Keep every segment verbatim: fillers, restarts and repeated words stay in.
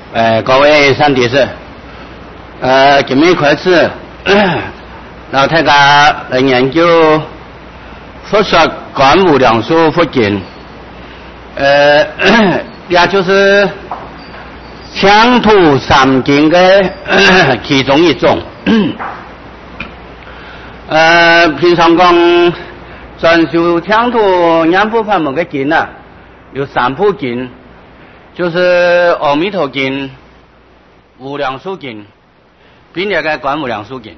呃，各位三弟子，呃，今日开始，老太家来研究佛说观无量寿佛经，呃，也就是羌土三经的其中一种。呃，平常讲专修羌土念佛法门的经啊，有三部经。就是阿弥陀经、无量寿经，并且个观无量寿经。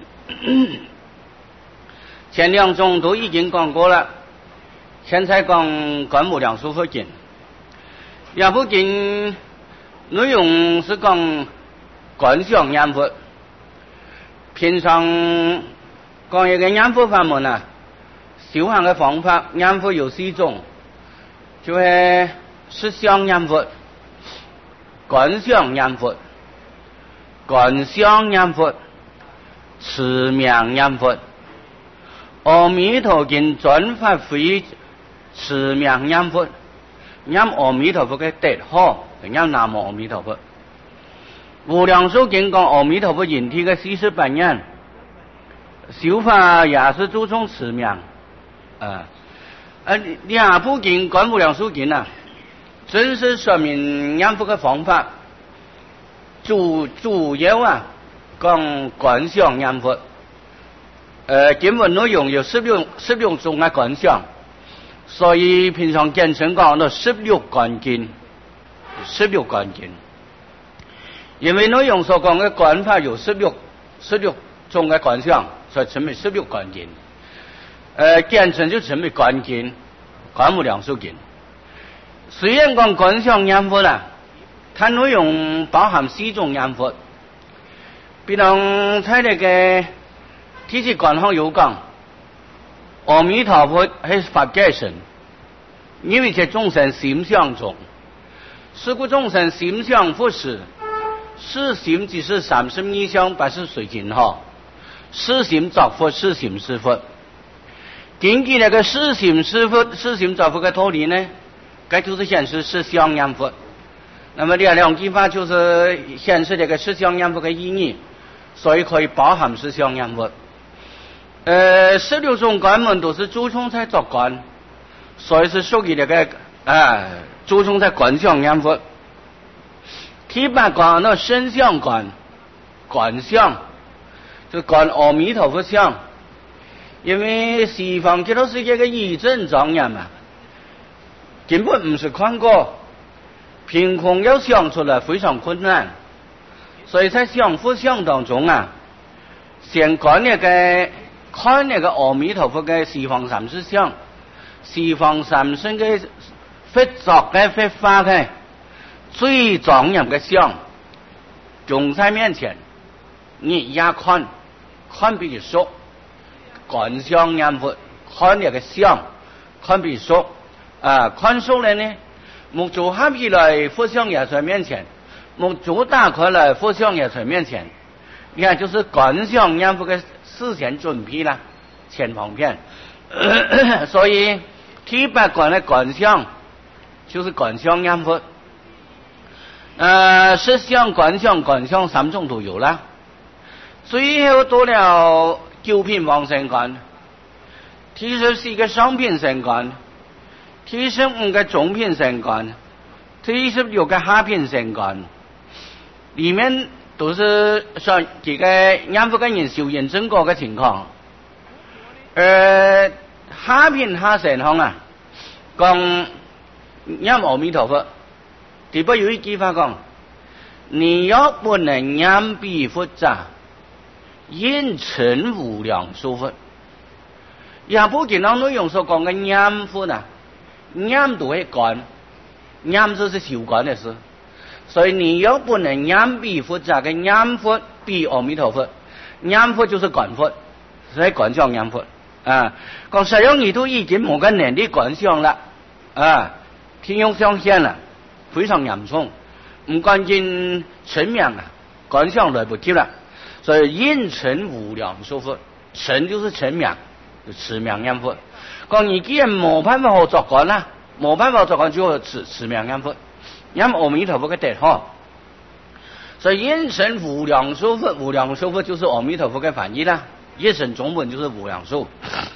前两种都已经讲过了，现在讲观无量寿佛经。两部经内容是讲观想念佛。平常讲一个念佛法门啊，修行的方法，念佛有四种，就是实相念佛。观想念佛、观想念佛、持名念佛。阿弥陀经专发挥持名念佛，念阿弥陀佛的德号，念南无阿弥陀佛。无量寿经讲阿弥陀佛引体的四十八愿，修法也是注重持名。啊，啊，两部经观无量寿经啊。正是说明念佛的方法，主主要啊讲观想念佛。呃，经文内容有十六十六种的观想，所以平常简称讲到十六观经，十六观经。因为内容所讲的观法有十六十六种的观想，所以称为十六观经。呃，简称就称为观经，观无量寿经。虽然讲观想念佛啦，它内容包含四种念佛。比如在那个提起观行有讲，阿弥陀佛是法界神，因为这众生心相中，是故众生心相佛时，是心即是三十二相八十随境哈，是心作佛，是心是佛。根据那个是心是佛、是心作佛的道理呢？这就是显示是相念佛，那么这两句话就是显示这个是相念佛的意义，所以可以包含是相念佛。呃，十六种观门都是注重在做观，所以是属于这个啊，注重在观想念佛。第八观那身相观，观相就观阿弥陀佛相，因为西方这都是这个义正庄严嘛。根本不是看过，凭空要想出来非常困难，所以在想佛像当中啊，先看那个看那个阿弥陀佛的西方三世像，西方三世的佛作的佛法的最庄严的像，种在面前，你一看，看比较熟，观想念佛，看那个像，看比较熟。啊，看熟了呢，目珠合起来，佛像也在面前；目珠打开来，佛像也在面前。你看，就是观想念佛的事前准备了，前旁片。所以第八观的观想就是观想念佛。呃，实相、观想、观想三种都有了。最后多了九品往生观，其实是一个上品生观。第十五个中品生观，第十六个下品生观，里面都是说这个念佛的人修验正果的情况。呃，下品下生行啊，讲念阿弥陀佛，第八有一句话讲：你要不能念彼佛者，应成无量寿佛。也不仅当内容所讲的念佛呢。念都会观，念就是修观的事，所以你要不能念彼佛者的念佛比阿弥陀佛，念佛就是观佛，所以观想念佛啊。讲实际你都已经冇个能力观想了啊，天用上线了，非常严重，唔关键成名啊，观想来不及了，所以应成无量寿佛，成就是成名，就持名念佛。讲你既然冇办法好作观啦，冇办法作观就持持名念佛，念阿弥陀佛嘅德号。 所以应成无量寿佛，无量寿佛就是阿弥陀佛的翻译啦，一成中文就是无量寿。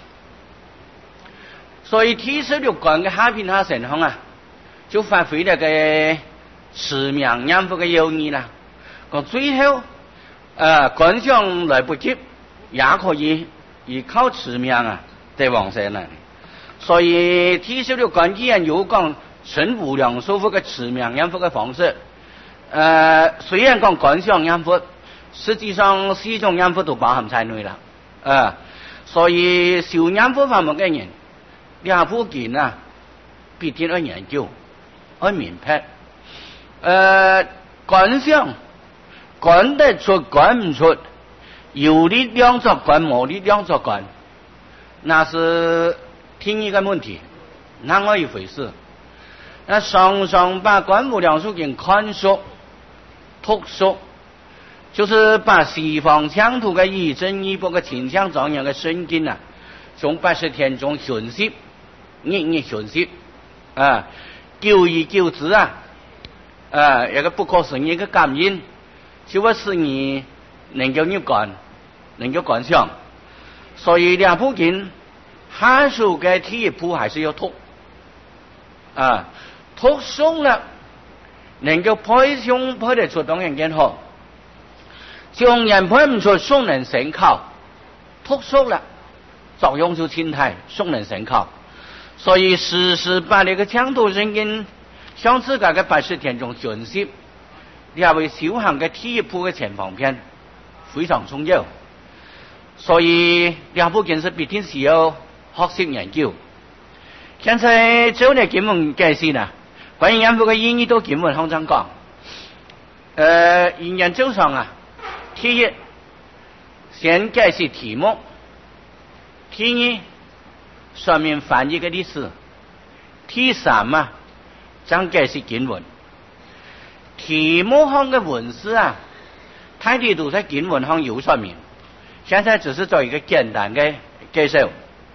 所以第十六观的下品下神通啊，就发挥了个持名念佛的要义啦。讲最后，呃，观想来不及，也可以依靠持名啊得往生了。所以第十六观既然有讲成无量寿佛的持名念佛的方式，呃，虽然讲观想念佛，实际上四种念佛都包含在内了，啊，所以修念佛法门的人。两部经啊，必定要研究，要明白。呃，观想，观得出，观唔出，有力量作观，冇力量作观，那是另一个问题，那么一回事。那常常把观无量寿经看熟、读熟，就是把西方疆土的一真一波的清香庄严的圣经啊，从八十天中学习。日日学习啊，久而久之啊，啊，一个不可思议的感应，就会使你能够入观，能够观想。所以两部经下手的第一步还是要读啊，读熟了，能够配上配得出当然更好。将人配唔出，送人成考，读熟了，作用就清态，送人成考。所以时时把那个强度圣经向自家的八十天中学习，也为修行的第一步的前方便非常重要。所以两部经是必定需要学习研究。现在做呢经文解释呢，关于念佛的意义都经文上讲讲。呃，因研究上啊，第一先解释题目，第二说明翻译的历史，第三啊，讲解释经文。题目上的文字啊，大体都在经文上有说明。现在只是做一个简单的介绍。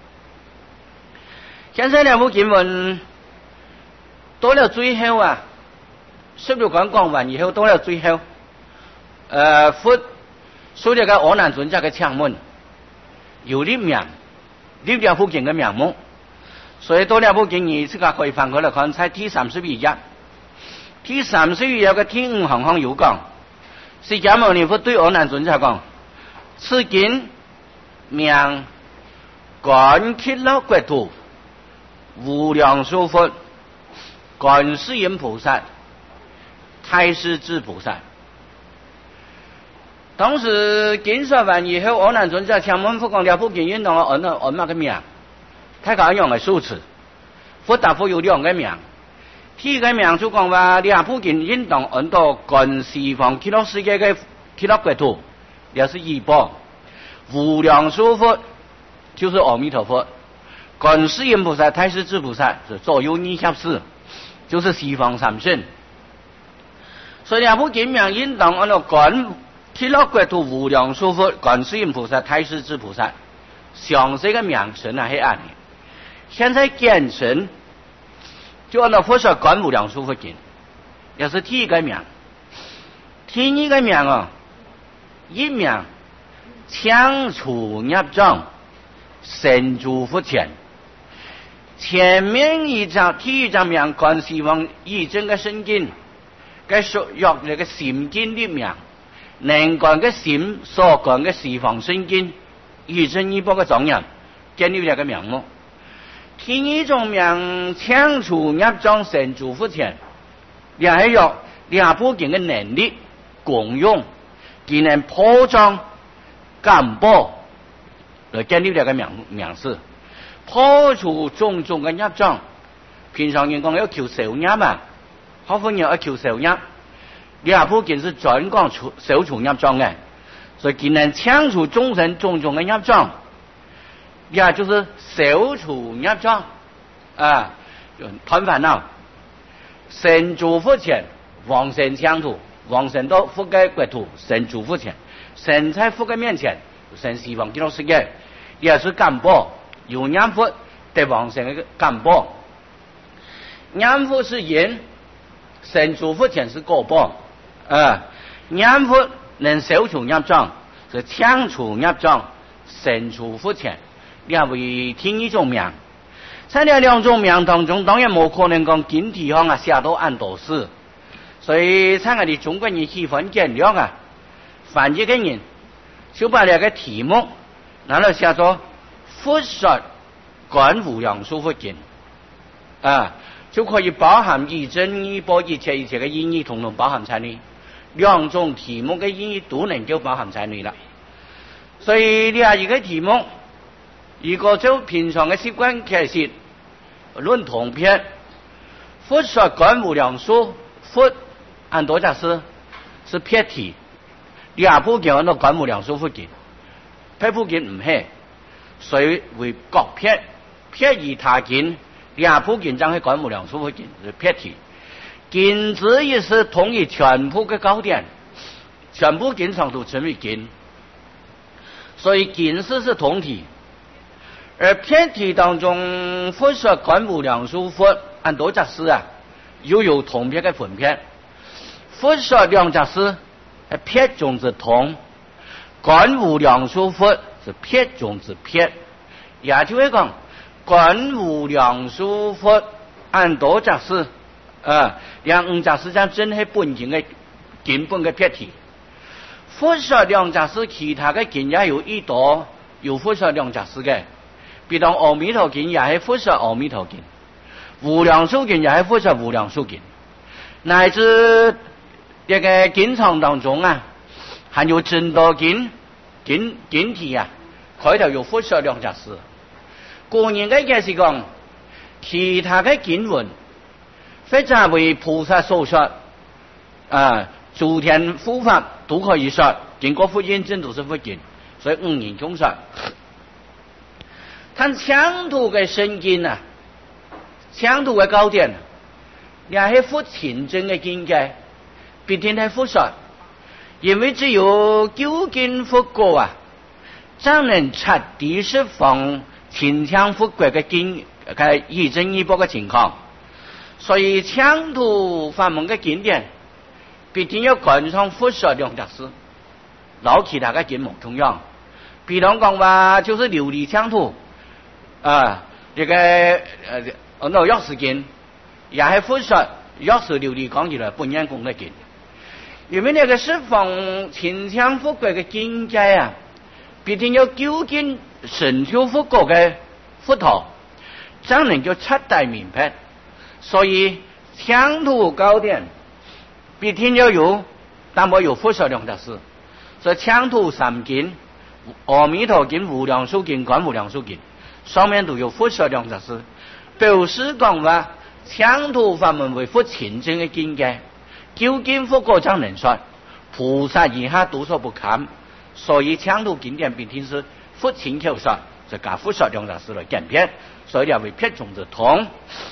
现在两部经文到了最后啊，十六观讲完以后，到了最后，呃，佛说这个阿难尊者的强问，有立名。立两部经的名目，所以多两部经你自个可以翻过来看，在第三十一页，第三十一页嘅第五行行有讲，释迦牟尼佛对阿难尊者讲：此经名观极乐国土无量寿佛观世音菩萨太师智菩萨。当时经说完以后，阿难尊者请问佛讲了部经运动按按按那个名，他讲用的数词，佛答复有两个名，第一个名就讲话了部经运动按到观西方极乐世界的极乐国土，也是一报无量寿佛就是阿弥陀佛，观世音菩萨、太师智菩萨是左右逆下士，就是西方三圣。所以两部经名运动按照观极乐国土无量寿佛观世音菩萨太师智菩萨，详细的名称啊是按的。现在简称就按照佛说观无量寿佛经，也是第一个名。第二个名啊，一名强除业障，神助佛前。前面一张第一张名观西方一真个圣经，该说用那个心经的名。能观嘅心所观嘅西方圣经，一真一波嘅庄严，建立两个名目。第二种名强除业障神助佛前，也系有两部经嘅能力共用，既能破障减破，来建立两个名名词，破除种种嘅业障。平常人讲要求消业嘛，好多人要求消业。两部经是专讲除消除业障的，所以既能强除众生种种的业障，也就是消除业障啊，断烦恼。神助佛前，往生净土，往生到佛的国土，神助佛前，神在佛的面前，神西方极乐世界，也是干报，有念佛得往生的干报。念佛是因，神助佛前是果报。啊， 染佛能消除业障，是强除业障，胜除福前，两为天一种命。在这两种命当中，当然冇可能讲经题上啊写到按多事，所以在我哋中国人喜欢简略啊，翻译嘅人就把那个题目拿来写作佛说观无量寿佛经啊，就可以包含一真一波一切一切的意义，统统包含在内。两种题目的意义都能够包含在内了。所以呢一个题目，如果就平常的习惯开始论同篇，佛说观无量寿佛按多假是是撇题，两部经那观无量寿佛经，撇部经唔系，所以为各撇撇而他经，两部经将系观无量寿佛经是撇题。经之意是统一全部的高点，全部经上都成为经，所以经是是同体。而偏题当中，佛说观无量寿佛按多假是啊，又有同撇的分别。佛说两假是撇中之同，观无量寿佛是撇中之撇。也就是讲，观无量寿佛按多假是。啊，两五假是讲真系本经嘅根本嘅撇题。佛说两假是其他嘅经也有一多有佛说两假是嘅，比如阿弥陀经也系佛说阿弥陀经，无量寿经也系佛说无量寿经，乃至一个经场当中啊，还有真多经经经题啊，开头有佛说两假是。个人嘅解释讲，其他嘅经文。非常为菩萨所说啊，诸天护法都可以说，经过佛验证都是佛经，所以五人中说。但强度的圣经啊，强度的高点，也是佛前真的境界，必定系佛说，因为只有究竟佛果啊，才能彻底释放前强佛国的经嘅一真一波的情况。所以强途法门的经典必定要观上佛说两假是，老其他的经冇同样。比如讲话就是琉璃强途啊，这个呃那药师经也系佛说药师琉璃讲起来本愿功的经，因为那个释放前强佛国的境界啊，必定要究竟神修佛国的佛陀，才能够彻底明白。所以强途高点必定要有，但冇有佛说两假是。所以强途三经、阿弥陀经、无量寿经、观无量寿经，上面都有佛说两假是，表示讲话强途法门为佛前真的境界，究竟佛果才能说，菩萨以下都说不堪。所以强途经典必定是佛前口说，就加佛说两假是来简撇，所以要为撇中之同。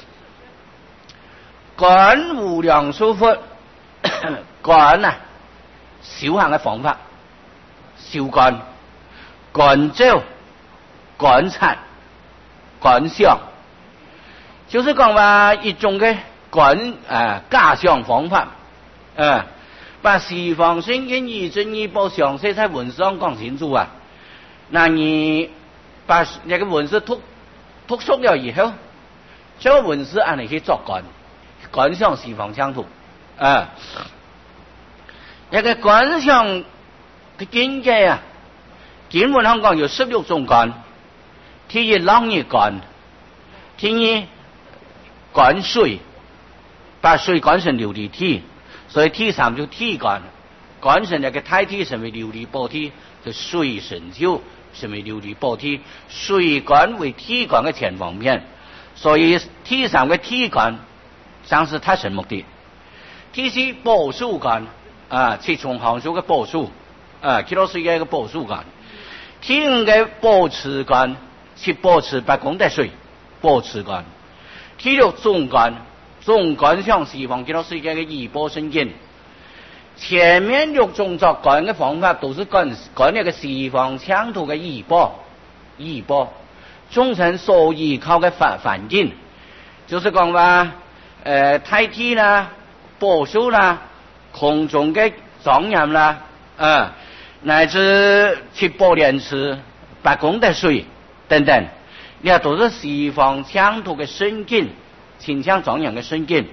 观无量寿佛，观啊，修行嘅方法，修观、观照、观察、观想，就是讲话一种嘅观啊假想方法，啊，把西方圣经一真一波详细在文字上讲清楚啊。那你把那个文字读读熟了以后，这个文字按你去作观。观想西方强途啊，一个观想的境界啊，经文上讲有十六种观，第一朗日观，第二观水，把水观成琉璃体，所以第三就体观，观成那个太体成为琉璃宝体，就水神就成为琉璃宝体，水观为体观的前方面，所以第三个体观。像是他神目的，第四保守观啊，是从行数嘅保守啊，其他是一个保守观。第五个保持观是保持不公的水，保持观。第六总观，总观像西方其他是一个依波圣经。前面六种作观嘅方法都是跟跟那个西方强途嘅依波，依波，众生所依靠嘅环环境，就是讲话。呃，太体啦、保守啦、空中嘅庄严啦，啊，乃至七宝莲池、八功德水等等，你看都是西方疆土的圣境，倾向庄严的圣境。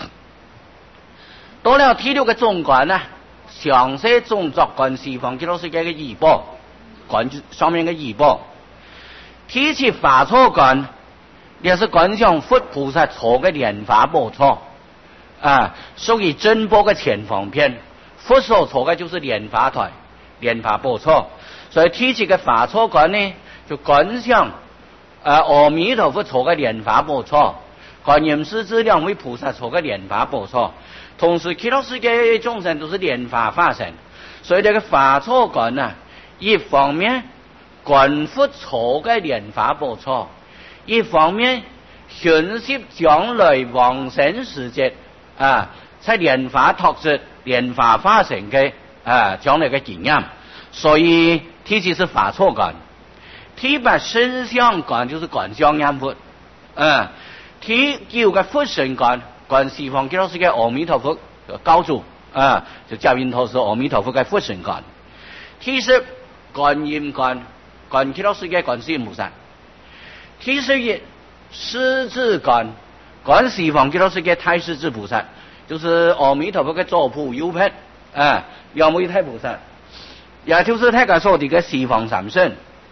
到了第六个总观呢，详细总作观西方极乐世界的仪表，观上面的仪表。第七法座观，也是观想佛菩萨坐的莲花宝座，啊，属于真宝的前方片。佛所坐的就是莲花台、莲花宝座，所以第七个法座观呢，就观想啊阿弥陀佛坐的莲花宝座，观音师子两位菩萨坐的莲花宝座。同时，极乐世界的众生都是莲花化身，所以这个法座观呢，一方面观佛坐的莲花宝座，一方面寻悉将来往生世界啊，在莲花托出、莲花化身的啊将来的经验，所以第七是法座观，第八身相观就是观相念佛，嗯，第九个佛身观。观西方极乐世界阿弥陀佛高主啊，就教因头是阿弥陀佛的佛身观。第十观音观，观极乐世界观世音菩萨。第十一狮子观，观西方极乐世界太狮子菩萨，就是阿弥陀佛的左仆右仆啊，两位太菩萨，也就是他个说的个西方三圣。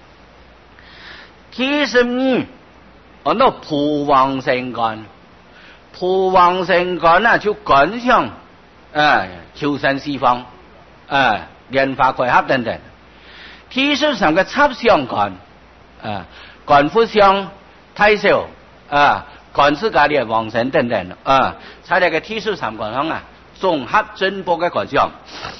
第十二按照普往生观。普往生观呢，就观想啊求生西方啊莲花开合等等。第十三个插相观啊，观佛像、太寿啊，观自家的往生等等啊，在那个第十三观上啊，综合真宝的观想。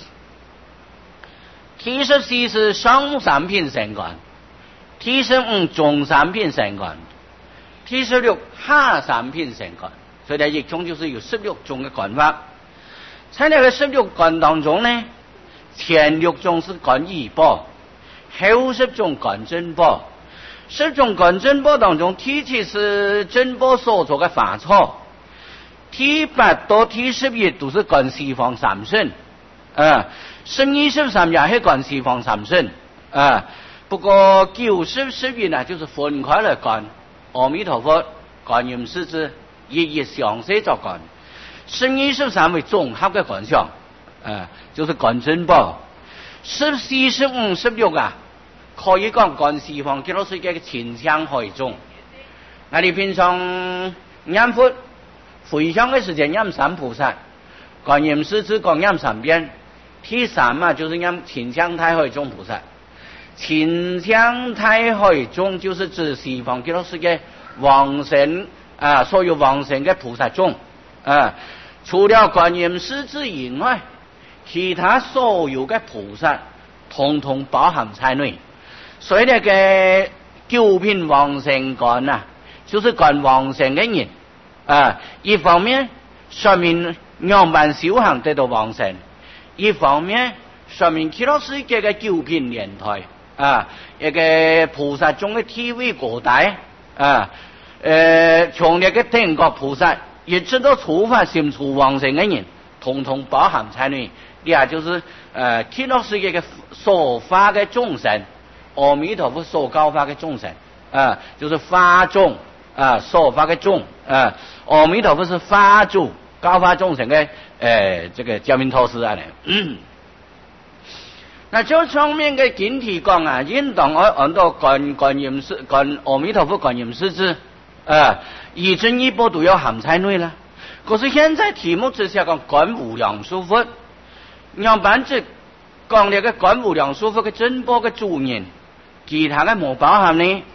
第十四是上三品神观，第十五中三品神观，第十六下三品神观。所以呢，一共就是有十六种的观法。在那个十六观当中呢，前六种是观仪表，后十种观真宝。十种观真宝当中，第七是真宝所做的法座，第八到第十一都是观西方三圣，啊，十二十三也是观西方三圣，啊，不过九十十一呢，就是分开来观阿弥陀佛、观音师子。一一详细作观，十二十三为综合的观想，啊，就是观真宝。十四、十五、十六啊，可以讲观西方极乐世界的前向海中。那你平常念佛回向的时间念三菩萨，观音师子讲念三遍。第三嘛，就是念前向太海中菩萨。前向太海中就是指西方极乐世界往生。啊，所有往生的菩萨众啊，除了观音师子以外，其他所有的菩萨统统包含在内。所以那个九品往生观啊，就是观往生的人啊，一方面说明两般修行得到往生，一方面说明极乐世界的九品莲台啊，一个菩萨众的地位高大啊。呃，强烈的天国菩萨，一直到初发心处往生的人，统统包含在内。也就是呃，极乐世界的所发的众生，阿弥陀佛所教化的众生啊，就是发众啊，所发的众啊，阿弥陀佛是发主教化众生的呃这个教明托施啊呢。嗯那这上面的经题讲啊，应当按按照观观音师、观阿弥陀佛观音师子。啊，一真一波都要含在内了。可是现在题目只是讲观无量寿佛，让班子讲那个观无量寿佛的真宝的主人，其他的没包含呢。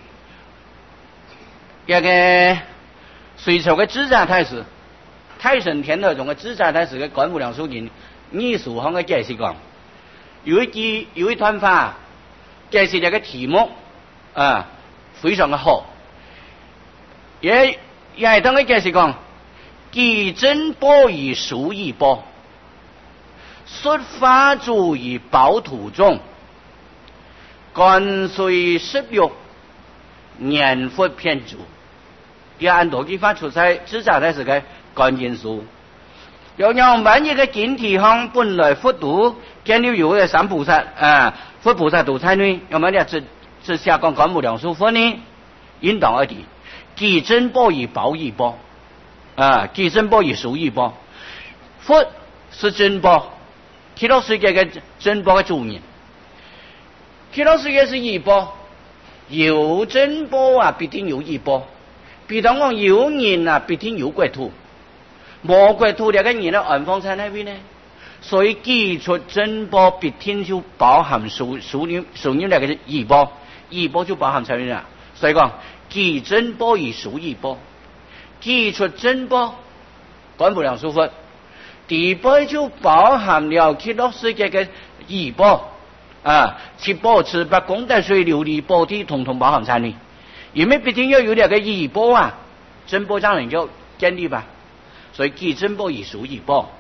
那个隋朝的智者太师，太上天台中的智者太师的观无量寿经，艺术上的解释讲，有一句有一段话解释这个题目啊，非常的好。也也系当个解释讲，其真宝以俗以宝，xuất法主以宝土中，观随十六念佛遍主。也按道理发出在智者的是个观音书， 有让万一个经体上本来佛度，见了有个三菩萨啊，佛菩萨度参与，要么呢只只下讲讲无量寿佛呢，应当而地，积珍宝以报以报啊，积珍宝以受以报。佛是珍宝，极乐世界嘅珍宝嘅主人，极乐世界是义报，有珍宝啊，必定有义报。比方讲有人啊，必定有国土。冇国土嘅人咧安放在那邊呢，所以基出珍寶必定就包含屬屬於屬於那個義寶，義寶就包含在邊啦。所以講基珍寶而屬義寶，基出珍寶觀無量壽佛，第八就包含了極樂世界嘅義寶啊，七寶七八功德水琉璃寶地統統包含在內，因為必定要有那個義寶啊，珍寶讓人就建立吧。所以积珍寶以屬義寶。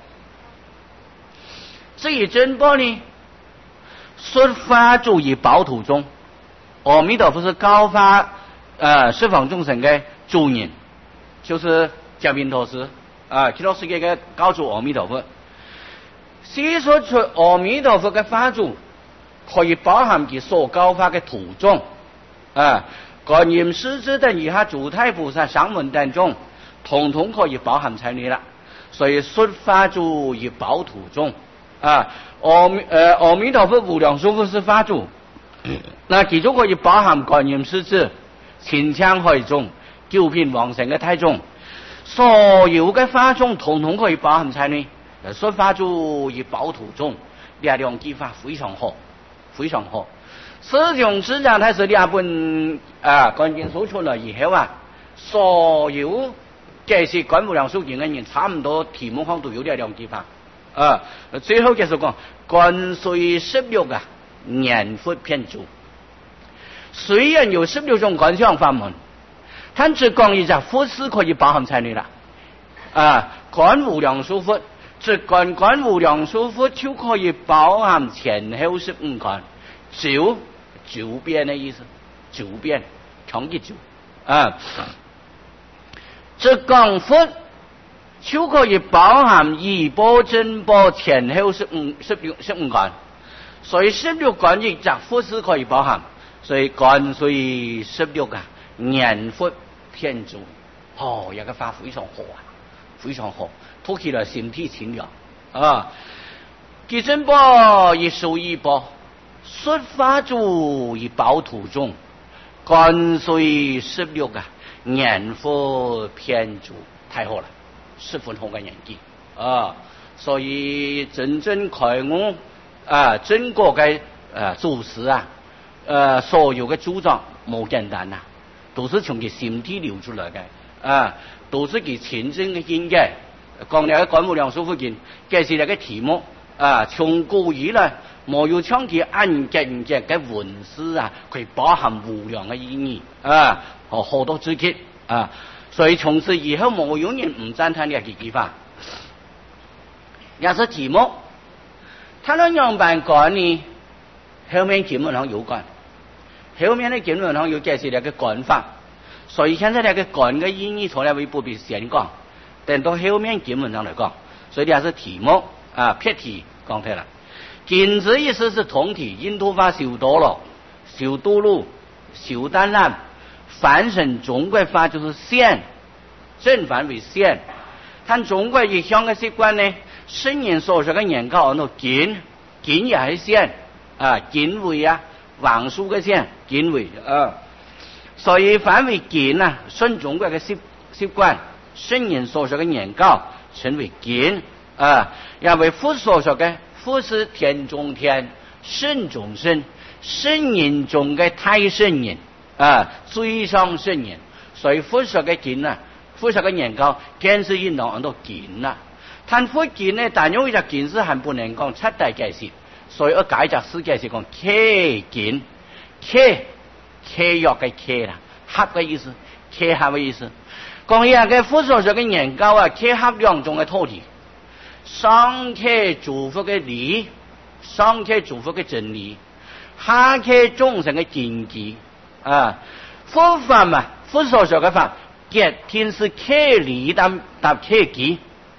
至於珍寶呢，說法住於寶土中。阿彌陀佛是教化呃十方眾生的主人，就是迦賓陀師啊，極樂世界嘅教主阿彌陀佛。細說出阿彌陀佛嘅法住，可以包含其所教化嘅土中啊，觀音師子等以下諸太菩薩聲聞等中。統統可以包含在內啦，所以說法住於寶土中啊。阿彌呃阿彌陀佛無量壽佛是法住，那其中可以包含觀音師子、清淨海眾、九品往生嘅太眾，所有嘅法種統統可以包含在內。說法住於寶土中，呢兩句法非常好，非常好。師兄師長他是兩本啊觀經書出來以後啊，所有這是觀無量壽經嘅人，差唔多題目上都有呢兩句法啊。最後就是講觀隨十六啊，念佛遍諸。雖然有十六種觀想法門，但只講一隻佛是可以包含在內啦。啊，觀無量壽佛，只觀觀無量壽佛就可以包含前後十五觀，九九遍的意思，九遍，長嘅九啊。這講佛就可以包含義寶珍寶前後十五十六十五觀，所以十六觀一隻佛是可以包含，所以觀隨十六啊，念佛遍諸，哦，一個法非常好啊，非常好，讀起來心體清涼啊。積珍寶以受義寶，說法住於寶土中，觀隨十六啊。念佛遍諸，太好了，十分好嘅人機啊！所以真正開悟啊，整個嘅啊祖師啊，呃所有嘅主張冇簡單呐，都是從佢心體流出來嘅啊，都是佢親身嘅經驗。講嚟嘅觀無量壽佛經，這是那個題目啊，從古以來冇有將佢按件件嘅文字啊，佢包含無量嘅意義啊。好好多知識啊，所以從此以後冇有人唔讚歎呢個句法。也是題目，他那樣辦講呢，後面基本上有關，後面的基本上有解釋呢個講法，所以現在呢個講嘅意義從來會不必先講，等到後面基本上來講，所以也是題目啊，撇題講出來。經之意思是同體，因突法修多羅、修度路、修單濫。凡生中國法就是現，正反為現。但中國一向嘅習慣呢，聖人所說嘅言教嗰度見，見也係現啊，見為啊，橫豎嘅現，見為啊。所以凡為見啊，順中國嘅習習慣，聖人所說嘅言教稱為見啊。因為佛所說嘅佛是天中天，聖中聖，聖人中嘅太聖人。啊，最上聖人，所以佛說嘅經啊，佛說嘅言教，更是應當按到經啦。但佛經呢，但有一隻經是還不能講七大解釋，所以我解隻四解釋講契經，契契約嘅契啦，合嘅意思，契合嘅意思。講一個佛所說嘅言教啊，契合兩種嘅土地，上契諸佛嘅理，上契諸佛嘅真理，下契眾生嘅經濟。啊，佛法嘛，佛所說嘅法，結天是契理搭搭契機，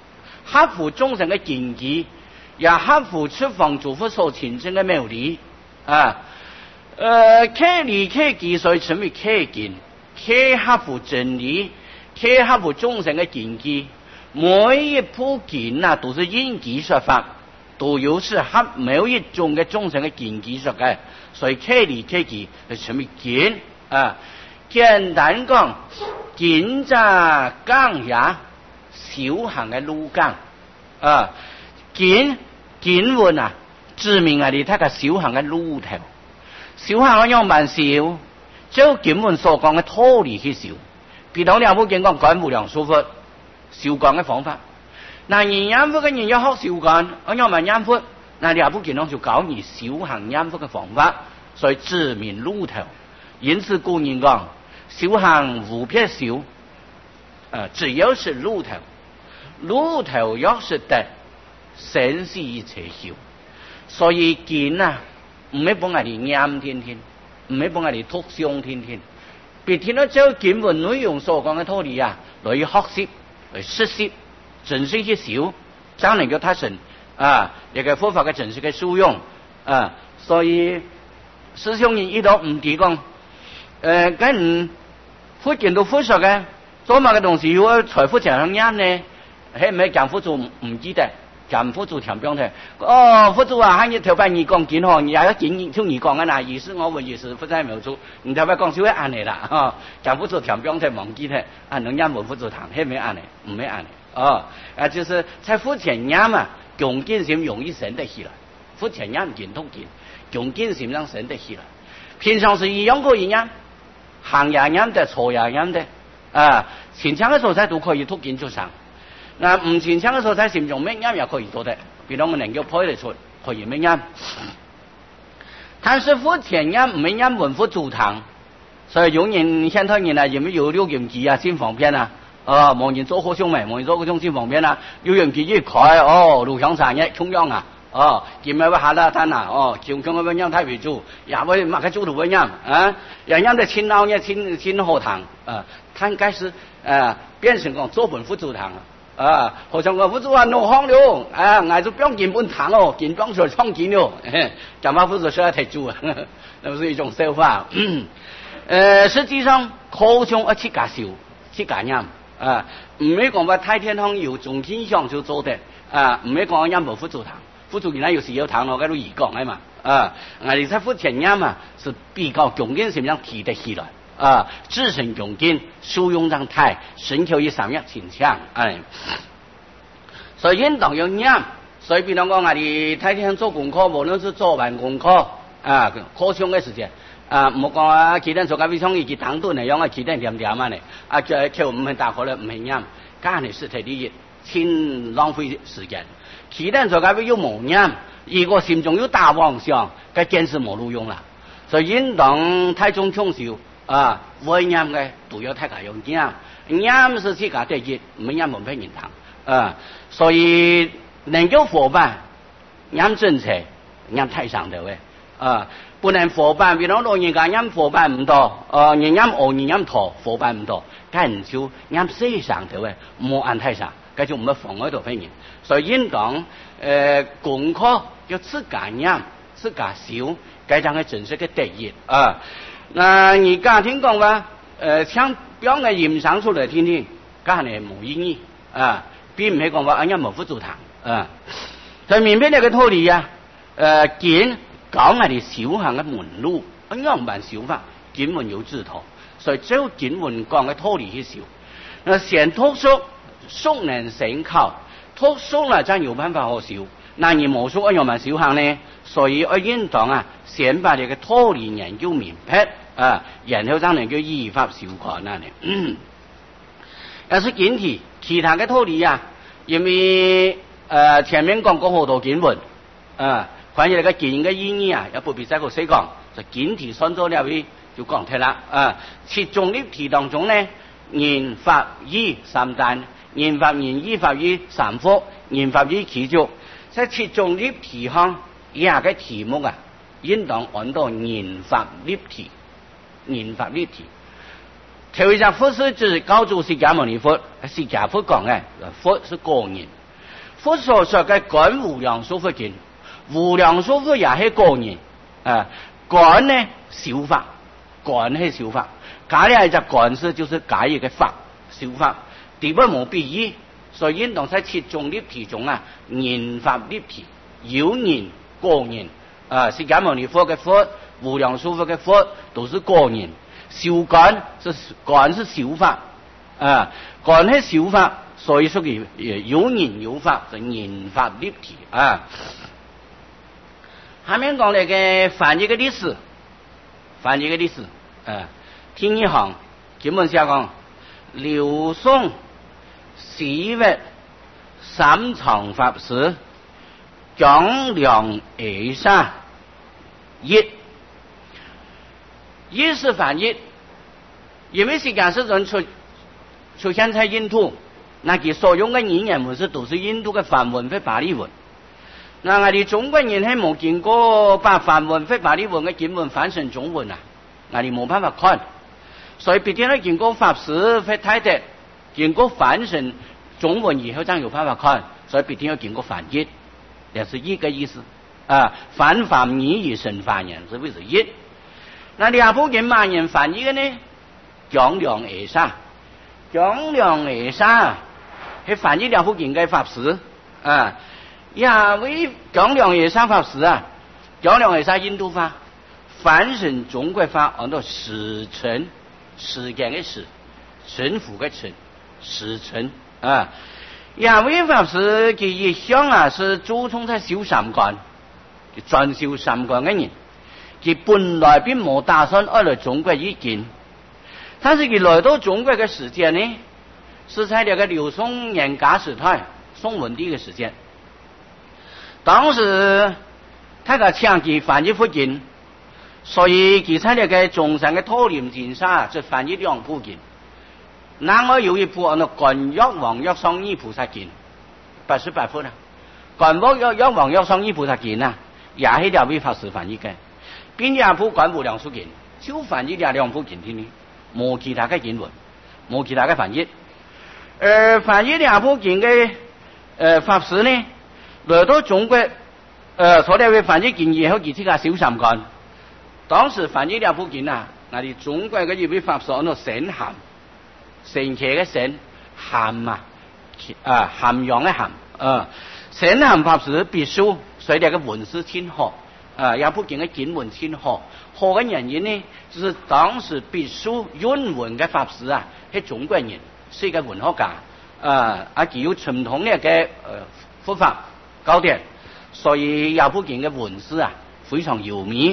合乎众生嘅禁忌，也合乎出房祖父所形成嘅妙理啊。呃，客理客忌，所以稱為客見，客合乎真理，客合乎眾生嘅禁忌。每一部經啊，都是因機說法，都有是合某一種嘅眾生嘅禁忌說嘅，所以客理客忌係稱為經啊。簡單講，經就講下修行嘅路徑啊，經經文啊，指明啊，你睇個修行嘅路頭。修行要慢修，照經文所講嘅道理去修。比如兩部經講觀無量壽佛修觀嘅方法。那你念佛嘅人要學修觀，我要慢念佛，那兩部經講就教你修行念佛嘅方法，所以指明路頭。因此古人講，修行無撇修，呃，只要是路頭，路頭要是得，生死一切修。所以經啊，唔係幫我哋念天天，唔係幫我哋讀誦天天，別聽到照經文內容所講嘅道理啊，來學習，來實習，真正去修，將能夠達成啊，一個佛法嘅真實嘅使用啊。所以師兄你遇到唔提講，誒，咁唔福建到佛說嘅，做乜嘅東西要財富長上啱呢？係唔係講佛祖唔記得？講佛祖調標題，哦，佛祖啊，喊你頭擺你講經吼，你也要經像你講嘅嗱，意思我問意思，佛在冇錯，你頭擺講就會按嚟啦，哦，講佛祖調標題忘記睇，啊，能念文佛祖堂，係咪按嚟？唔係按嚟，哦，啊，就是在佛前念嘛，恭敬心容易生得起來，佛前念見通見，恭敬心讓生得起來，平常時一樣可以念，行也念得，坐也念得，啊，前場嘅所在都可以讀經出上。那唔前腔嘅所在，心中咩音也可以做得，比如我能夠配得出，可以咩音。但是佛前音唔係音文佛祖堂，所以有人現代人啊，有冇有錄音機啊，先方便啊。哦，冇人做好兄妹，冇人做好兄先方便啊。錄音機一開，哦，錄響產業中央啊，哦，見咩話下啦攤啊，哦，中央嘅音太為主，也會乜嘅主圖嘅音啊，人音的親老呢，親親後堂啊，他應該是啊變成講做本佛祖堂啊。啊，好像我佛祖啊，怒吼了，啊，我就不用見本堂哦，見光水創建了，幹嘛佛祖說要提住啊？那不是一種說法。呃，實際上好像一切家修，切家念啊，唔係講話太天堂有種天上就做得啊，唔係講念無佛祖堂，佛祖原來有時有堂咯，嗰度義講係嘛啊，我哋在佛前念嘛，是比較恭敬心上提得起來。啊，自身恭敬，修用狀態，尋求以三樣傾向，哎，所以應當要念。所以比如講，我哋太天做功課，無論是做完功課啊，課上嘅時間啊，唔好講啊，起點做緊非常易，佢堂頓嚟樣啊，起點點點啊嚟，啊，叫叫唔係大學咧，唔係念，家係實體啲嘢，先浪費時間。起點做緊非要無念，如果心中有大妄想，佢堅持冇路用啦。所以應當太中強修。啊，會念嘅都要睇下用念，念是自家得益，唔係念唔俾人堂啊。所以能夠伙伴念正確，念太上頭嘅啊，不能伙伴，比如老人家念伙伴唔多，呃，人念惡人念妥，伙伴唔多，咁就念四上頭嘅，冇按太上，咁就唔係妨礙到別人。所以應當誒功課要自家念，自家修，咁樣係真實嘅得益啊。那你家庭講話，呃，像表嘅驗上出嚟聽聽，家係冇意義啊，並唔係講話人家冇佛祖堂啊。在明白呢個道理啊，呃，經講我哋修行嘅門路，人家唔辦修法，經文有指導，所以只有經文講嘅道理去修。那先讀書，熟能生巧，讀書了才有辦法好修。那你冇書，我要辦修行呢？所以我應當啊，先把呢個道理研究明白啊，然後才能夠依法修學那呢。要是經題其他嘅道理啊，因為呃前面講過好多經文啊，關於呢個經嘅意義啊，也不必再個細講，就經題算咗了去就講睇啦啊。其中呢題當中呢，言法義三單，言法言義法義三科，言法義其足，在其中呢題項。以下嘅題目啊，應當按照言法立題，言法立題。頭一隻佛是指教主釋迦牟尼佛，釋迦佛講嘅，佛是個人。 佛所说嘅观无量寿佛经，无量寿佛也系个人啊，观呢小法，观系小法，假呢係只觀是就是解一個法小法，地不無必依，所以應當在切中立體中啊，言法立體，有言個人啊，釋迦牟尼佛嘅佛，無量壽佛嘅佛都是個人，小觀是觀是小法啊，觀係小法，所以屬於有言有法，就言法立體啊。下面講嚟嘅翻譯嘅歷史，翻譯嘅歷史啊。聽一行基本上講，劉宋十月三藏法師講兩二三一，一是翻譯，因為時間是人出出現在印度，那佢所用嘅語言模式都是印度嘅梵文或巴利文。那我哋中國人係冇見過把梵文或巴利文嘅經文翻成中文啊，我哋冇辦法看。所以必定要經過法師或太太經過翻成中文以後才有辦法看，所以必定要經過翻譯，也是一個意思啊。翻梵語而成梵言，是不是一？那兩部經萬人翻譯嘅呢？講兩二三，講兩二三係翻譯兩部經嘅法師啊。呀，為講兩二三法師啊，講兩二三印度法翻成中國法，按照時辰。時間嘅時，神父嘅神，時辰啊！廿位法師佢一向啊是注重在修三觀，佢專修三觀嘅人，佢本來並冇打算要來中國譯經，但是佢來到中國嘅時間呢，是在這個劉宋元嘉時代，宋文帝嘅時間。當時他個搶佢翻譯佛經。所以其他呢個中山嘅托念前沙就翻譯兩部經，另外有一部按照觀藥王藥雙義菩薩經，八十八部啦。觀藥藥王藥雙義菩薩經啊，也係兩位法師翻譯嘅。邊兩部觀無量壽經，就翻譯兩兩部經添呢，冇其他嘅經文，冇其他嘅翻譯。而翻譯兩部經嘅誒法師呢，來到中國，誒所謂翻譯經以後，佢自己小三觀。當時翻譯兩部經啊，我哋中國嘅一位法師按照神涵，神奇嘅神涵啊，啊涵養嘅涵啊，神涵法師必須所以呢個文字挺好啊，兩部經嘅經文挺好，好嘅原因呢，就是當時必須韻文嘅法師啊，係中國人，是一個文學家啊，啊具有傳統嘅嘅誒佛法教典，所以兩部經嘅文字啊非常有名。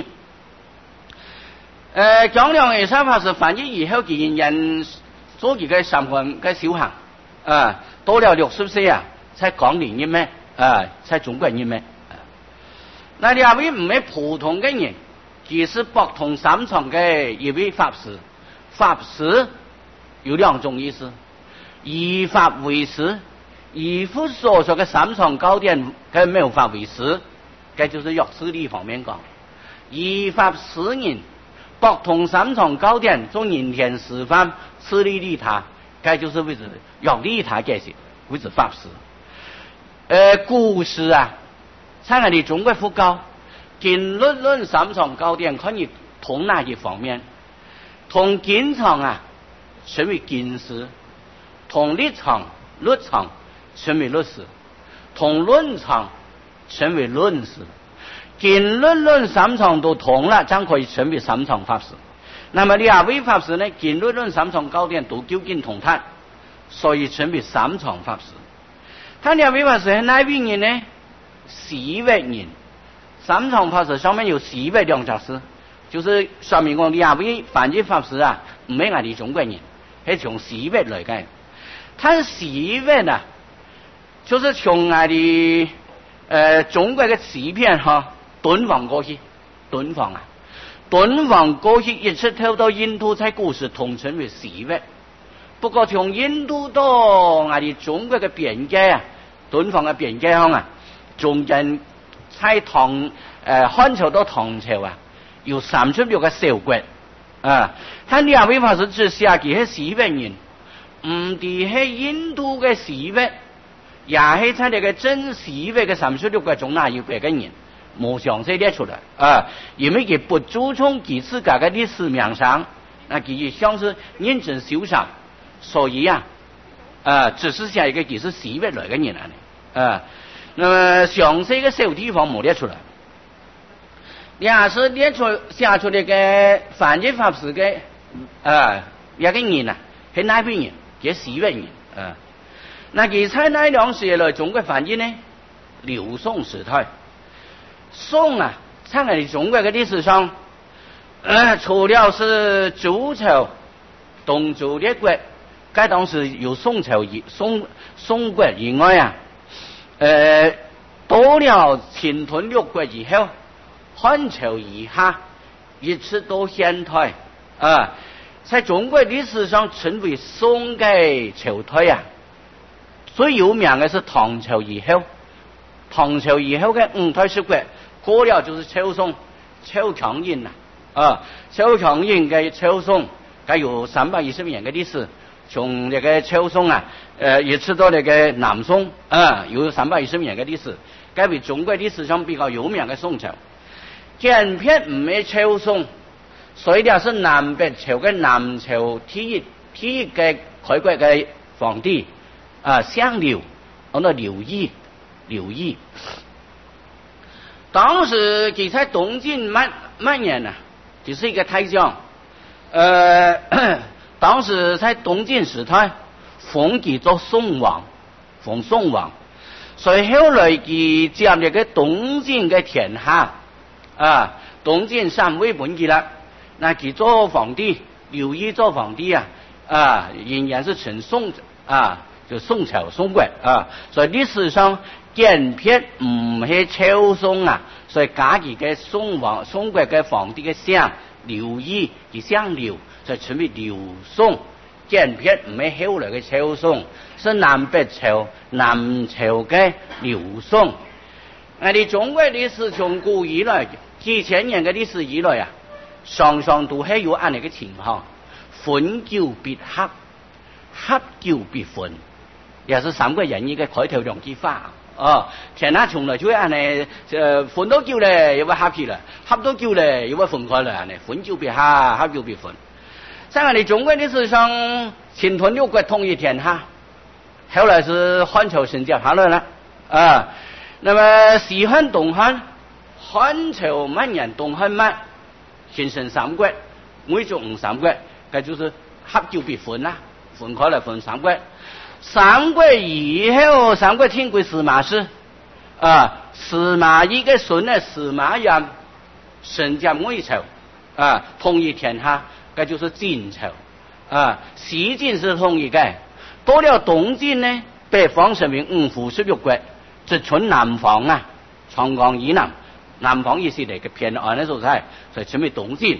誒講兩二三法師翻譯以後，佢人做幾個三觀嘅修行啊，到了六十歲啊，才講靈音咩啊，才中國人咩？那兩位唔係普通嘅人，佢是博通三藏嘅一位法師。法師有兩種意思，以法為師，以佛所說嘅三藏教典佢沒有法為師，這就是藥師理方面講，以法師人。博通三藏教典，做人天示範，次利利他，該就是為止藥利他解釋，為止法師。呃，故事啊，在我哋中國佛教，經論論三藏教典，可以同哪一方面？同經藏啊，稱為經師；同律藏、律藏稱為律師；同論藏稱為論師。經論論三藏都同了，將可以稱為三藏法師。那麼兩位法師呢，經論論三藏教典都究竟同態，所以稱為三藏法師。他兩位法師係哪位人呢？十位人。三藏法師上面有十位兩雜師，就是說明我兩位翻譯法師啊，唔係我哋中國人，係從十位來嘅。他十位呢，就是從我哋呃中國嘅詞片哈。敦煌過去，敦煌啊，敦煌過去一直跳到印度，在古時統稱為十月。不過從印度到我哋中國嘅邊界啊，敦煌嘅邊界上啊，中間在唐誒漢朝到唐朝啊，有三十六個小國啊。他兩位法師之下，佢係十月人，唔係喺印度嘅十月， 也係在那個真實嘅三十六個中那有別個人，冇詳細列出來啊，因為佢不注重佢自家嘅歷史名聲，那佢像是認真修上，所以啊，啊，只是寫一個佢是死別來嘅人啊，啊，那麼詳細嘅小地方冇列出來，也是列出寫出嚟嘅范濟法師嘅啊一個人啊，係哪邊人？佢死別人啊。那佢在那兩時來中國翻譯呢？劉宋時代，宋啊，在我哋中國嘅歷史上，呃，除了是周朝、東周列國，該當時有宋朝以宋宋國以外啊，呃，到了侵吞六國以後，漢朝以下，一直到現代啊，在中國歷史上稱為宋嘅朝代啊。最有名嘅是唐朝以後，唐朝以後嘅五代十國過了就是秋宋，秋強人啦，啊，秋強人嘅秋宋，佢有三百二十年嘅歷史，從那個秋宋啊，呃，一直到那個南宋，啊，有三百二十年嘅歷史，佢為中國歷史上比較有名嘅宋朝。偏偏唔係秋宋，所以呢是南北朝嘅南朝第一第一嘅開國嘅皇帝。啊，相劉，我那劉義，劉義，當時佢在東晉末末年啊，就是一個太將，呃，當時在東晉時代封佢做宋王，封宋王，所以後來佢佔這個東晉嘅天下，啊，東晉三位本佢啦，那佢做皇帝，劉義做皇帝啊，啊，仍然是稱宋啊。就宋朝宋國啊，所以歷史上簡撇唔係秋宋啊，所以假佢嘅宋王宋國嘅皇帝嘅姓劉義，佢姓劉，就稱為劉宋。簡撇唔係後來嘅秋宋，是南北朝南朝嘅劉宋。我哋中國歷史從古以來幾千年嘅歷史以來啊，常常都係有咁樣嘅情況，分久必合，合久必分。也是三國演義嘅開頭兩句話哦，天下從來就係按呢，誒分到久咧，又會合起來；合到久咧，又會分開來，按呢分久必合，合久必分。在我哋中國歷史上，侵吞六國，統一天下，後來是漢朝承接下來了啊。那麼西漢、東漢，漢朝末年，東漢末，形成三國，每族五三國，那就是合久必分啦，分開來分三國。三國以後，三國聽過司馬氏啊，司馬懿嘅孫呢，司馬炎承接魏朝啊，統一天下，那就是晉朝啊。西晉是統一嘅，到了東晉呢，北方成為五胡十六國，直取南方啊，長江以南，南方也是那個偏岸的所在，所以成為東晉。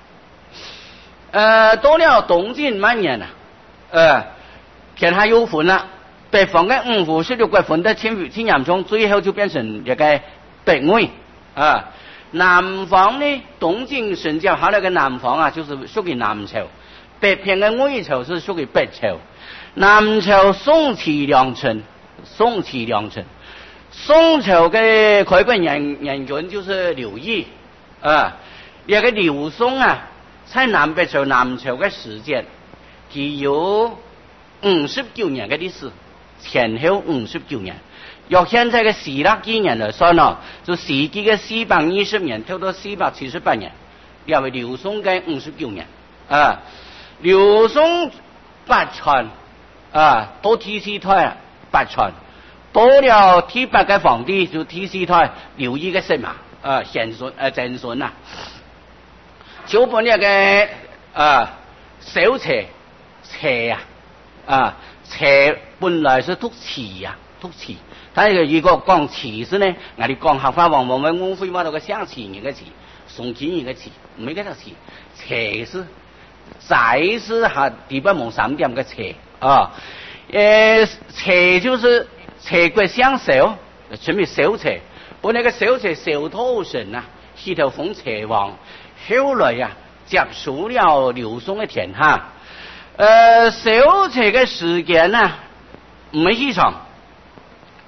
呃，到了東晉末年啊，呃。天下有分了，北方嘅五胡十六國分得挺挺嚴重，最後就變成一個北魏啊。南方呢，東晉承接下來嘅南方啊，就是屬於南朝；北邊嘅魏朝是屬於北朝。南朝宋齊梁陳，宋齊梁陳，宋朝嘅開國人人君就是劉義啊。呢個劉宋啊，在南北朝南朝嘅時間，佢有五十九年嘅歷史，前後五十九年。由現在嘅四百幾年來算咯，就世紀嘅四百二十年，跳到四百七十八年，因為劉宋嘅五十九年啊。劉宋八傳啊，到第四代八傳，到了第八個皇帝就第四代劉義嘅孫嘛，啊賢孫啊曾孫啊，就本呢個啊小斜斜啊。啊，斜本來是讀詞呀，讀詞。但係如果講詞是呢，我哋講客家話，往往誤會話到個相似人嘅詞，送錢人嘅詞，唔係嗰個詞。斜是仔是下地北望三點嘅斜啊。誒，斜就是斜骨相守，準備小斜。本來個小斜小土神啊，係條封斜王，後來呀、啊、接受了劉宋嘅天下。呃，小斜嘅時間呢，唔係稀長，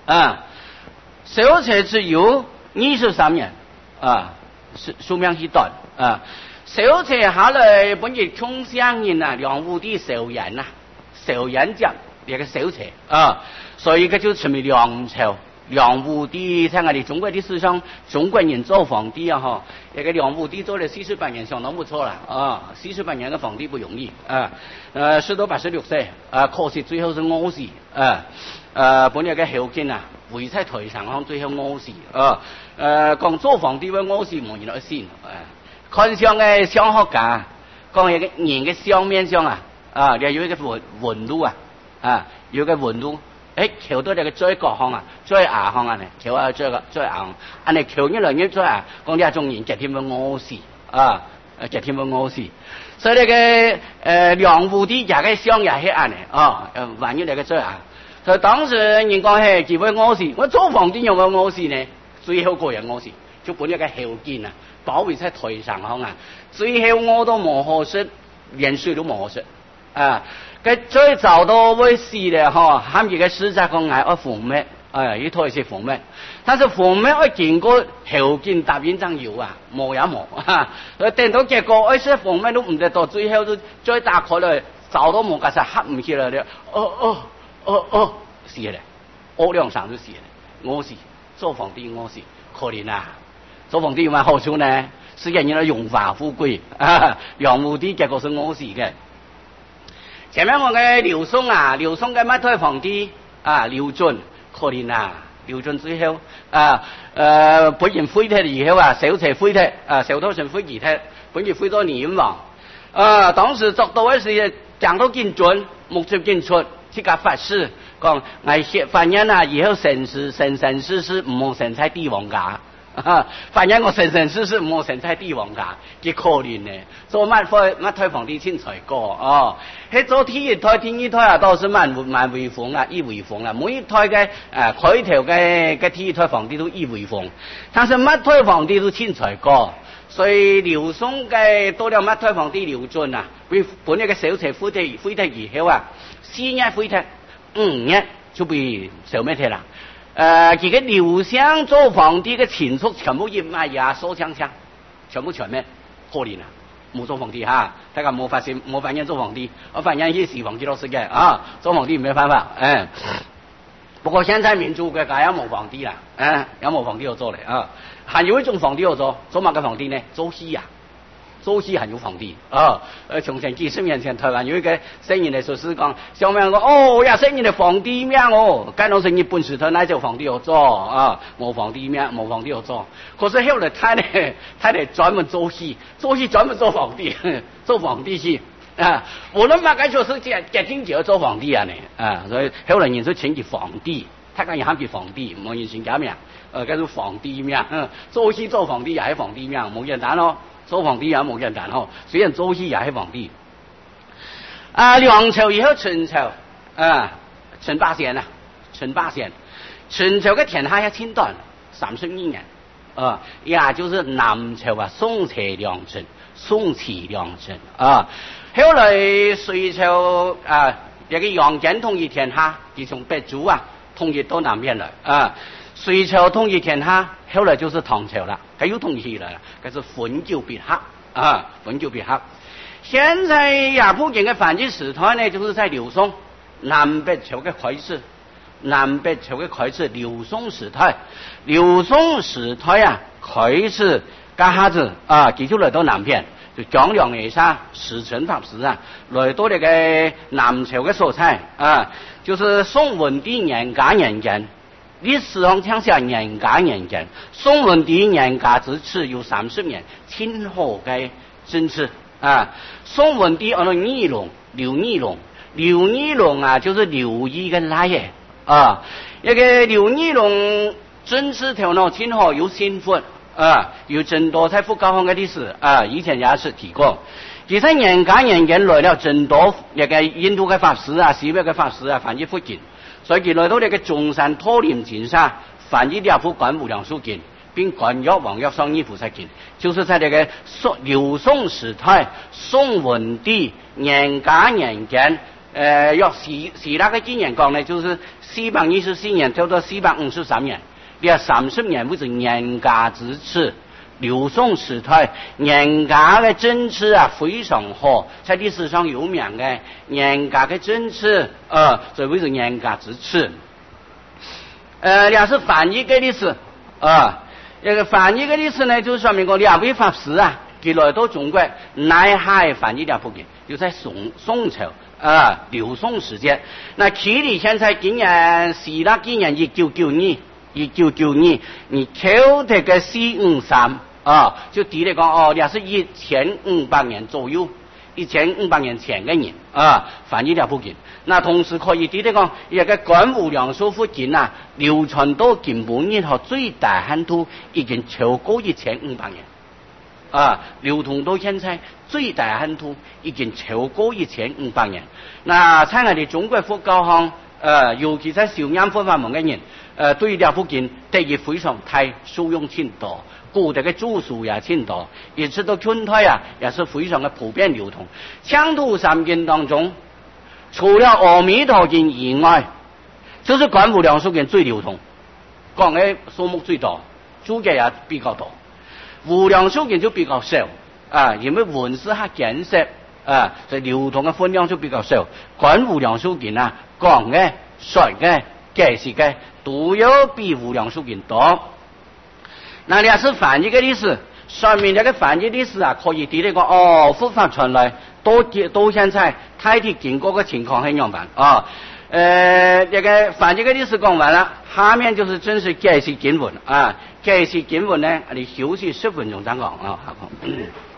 啊，小车只有二十三年啊，寿寿命是短啊。小车下來本日窮鄉人啊，梁武帝壽人啊，壽人集呢個小車啊，所以佢就成為梁朝。梁武帝在我哋中國的史上，中國人做皇帝啊，嗬，呢個梁武帝做了四十八年，相當不錯啦，啊，四十八年嘅皇帝不容易啊，呃，死到八十六歲，啊，可惜最後是餓死，啊，呃，本日嘅後見啊，會在台上向最後餓死，啊，呃，講做皇帝嘅餓死冇人來先，啊，看上嘅相學家，講一個人嘅相面上啊，啊，你有一個紋紋路啊，啊，有個紋路。誒，橋到你個嘴角項啊，嘴牙項啊，呢橋啊嘴個嘴牙，安尼橋一兩日嘴牙，講呢一種人極添會餓死啊，極添會餓死，所以呢個誒梁武帝也個相也係安尼啊，萬一你個嘴牙，所以當時人講係幾會餓死，我做皇帝有冇餓死呢？最後個人餓死，就本一個後見啊，保衛在台上項啊，最後餓到冇可食，連水都冇可食啊。佢最早都會死咧，嗬，喊住個史實講係我奉命，哎，呢套係奉命，但是奉命我見過後見答應真有啊，冇也冇，哈，等到結果我說奉命都唔得到，最後都再打開來，找到冇架實黑唔起來了，哦哦哦哦，死咧，惡兩上都死咧，我死做皇帝我死，可憐啊，做皇帝有乜好處呢？是人要榮華富貴，啊，梁武帝結果是我死嘅。前面我嘅劉宋啊，劉宋嘅乜胎皇帝啊，劉俊可憐啊，劉俊最後啊，誒本人廢退以後啊，小車廢退啊，小偷成廢二退，本人廢咗年王啊，當時作到嘅時講到見準，目前見出，即刻發誓講藝協凡人啊，以後成事生生世世唔好成在帝王家。啊！反正我生生世世唔好成在帝王家，幾可憐呢。做乜胎乜胎皇帝先才過哦？喺做第一胎、第二胎啊，都是萬萬回鳳啊，一回鳳啊。每一胎嘅誒開頭嘅嘅第一胎皇帝都一回鳳，但是乜胎皇帝都先才過，所以劉宋嘅到了乜胎皇帝劉俊啊，佢本一個小車廢退廢退以後啊，四年廢退，五年就被小咩退啦。呃，幾個劉湘做皇帝嘅親屬全部一賣呀，手槍槍，全部全滅，可憐啊！冇做皇帝哈，大家冇發現冇發現做皇帝，我發現一時皇帝都是嘅啊，做皇帝沒辦法，嗯。不過現在民主國家也冇皇帝啦，嗯，也冇皇帝要做咧啊，還有一種皇帝要做，做乜嘅皇帝呢？做戲呀。周希還有皇帝啊！呃，從前幾十年前，台灣有一個新人嚟說是講，小明講哦呀，新人的皇帝命哦，幹到是日本時代那就皇帝要做啊，冇皇帝命，冇皇帝要做。可是後來他呢，他呢專門做戲，做戲專門做皇帝，做皇帝戲啊！無論乜解說是結結定就要做皇帝啊呢啊！所以後來人說請佢皇帝，他講也喊佢皇帝，冇人選假名，呃，叫做皇帝命，嗯，做戲做皇帝也係皇帝命，冇人彈咯。做皇帝也冇人彈吼，雖然做戲也係皇帝。啊，梁朝以後春朝啊，陳霸先啊，陳霸先，春朝嘅天下也清短，三十二年啊，也就是南朝啊，宋齊梁陳，宋齊梁陳啊。後來隋朝啊，一個楊堅統一天下，就從北族啊統一到南邊來啊。隋朝統一天下，後來就是唐朝了，佢又統一來了，佢是分久必合啊，分久必合。現在也不僅嘅反擊時代呢，就是在劉宋南北朝嘅開始，南北朝嘅開始，劉宋時代，劉宋時代啊開始家下子啊，繼續來到南邊，就蔣梁野沙、史承法師啊，來到呢個南朝嘅所在啊，就是宋文帝年間年間。歷史上講下年間年間，宋文帝年間之次有三十年，清河嘅政治啊。宋文帝按照義隆，劉義隆，劉義隆啊，就是劉義嘅來嘅啊。一個劉義隆政治頭腦清河有新法啊，有真多在福高行嘅歷史啊，以前也是提過。其實年間年間來了真多一個印度嘅法師啊，西北嘅法師啊，反而福建。所以佢來到呢個中山托林前山，反而兩副管無量書經，並管約王約上衣菩薩經，就是在這個宋劉宋時代，宋文帝年間年間呃，要是是那个几年講呢，就是四百二十四年到到四百五十三年，呢三十年不是嚴家之治。劉宋時代嚴家嘅政治啊非常好，在歷史上有名嘅嚴家嘅政治，呃，所謂是嚴家之治。呃，也是翻譯嘅歷史，啊，一個翻譯嘅歷史呢，就說明講兩位法師啊，佢來到中國，內海翻譯兩部經，就在宋宋朝啊，劉宋時間。那距離現在今年是那幾年一九九二，一九九二，你抽這個四五三。啊，就提嚟講哦，也是一千五百年左右，一千五百年前嘅人啊，翻譯了部經。那同時可以提嚟講，一個觀無量壽佛經啊，流傳到今本日後最大限度已經超過一千五百年，啊，流通到現在最大限度已經超過一千五百年。那在我哋中國佛教行，呃，尤其在修驗佛法門嘅人，呃，對了部經得益非常大，受用挺多。古代嘅著述也挺多，一直到近代啊，也是非常嘅普遍流通。羌土三經當中，除了阿彌陀經以外，就是觀無量壽經最流通，講嘅數目最多，注解也比較多。無量壽經就比較少啊，因為文字係簡潔啊，所以流通嘅分量就比較少。觀無量壽經啊，講嘅、說嘅、解釋嘅，都有比無量壽經多。那也是翻譯嘅歷史，上面這個翻譯歷史啊，可以睇嚟講，哦，佛法傳來到到現在，太極經過嘅情況係樣板啊。呃，這個翻譯嘅歷史講完了，下面就是正式解釋經文啊。解釋經文呢，你休息十分鐘再講啊。好。